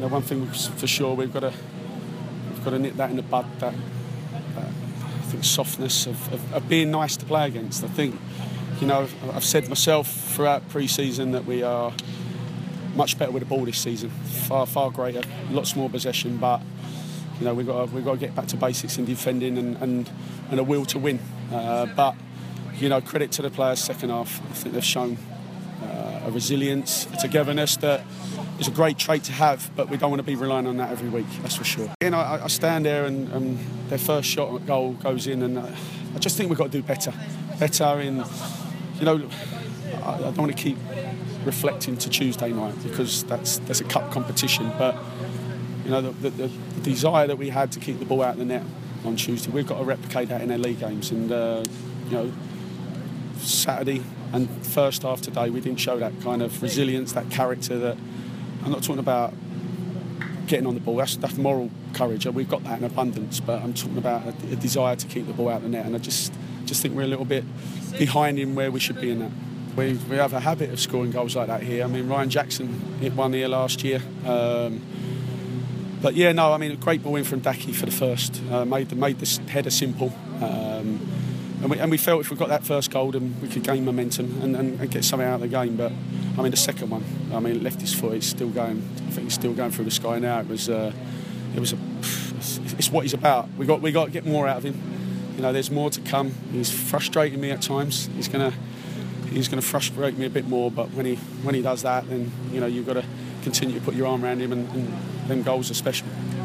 one thing for sure we've got to nip that in the bud. That I think softness of being nice to play against. I think, I've said myself throughout pre-season that we are much better with the ball this season. Far greater, lots more possession, but we've got to get back to basics in defending and a will to win. But credit to the players second half. I think they've shown a resilience, a togetherness that is a great trait to have, but we don't want to be relying on that every week, that's for sure. I stand there and their first shot at goal goes in, and I just think we've got to do better in, I don't want to keep reflecting to Tuesday night because that's a cup competition, but the desire that we had to keep the ball out of the net on Tuesday, we've got to replicate that in our league games. And Saturday and first half today, we didn't show that kind of resilience, that character. That I'm not talking about getting on the ball. That's moral courage. We've got that in abundance, but I'm talking about a desire to keep the ball out of the net. And I just think we're a little bit behind in where we should be in that. We have a habit of scoring goals like that here. I mean, Ryan Jackson hit one here last year. But yeah, no, I mean, a great ball in from Daki for the first. Made this header simple. And we felt if we got that first goal, then we could gain momentum and get something out of the game. But I mean, the second one, it left his foot. It's still going. I think it's still going through the sky now. It's what he's about. We got to get more out of him. There's more to come. He's frustrating me at times. He's gonna frustrate me a bit more. But when he does that, then you've got to continue to put your arm around him, and them goals are special.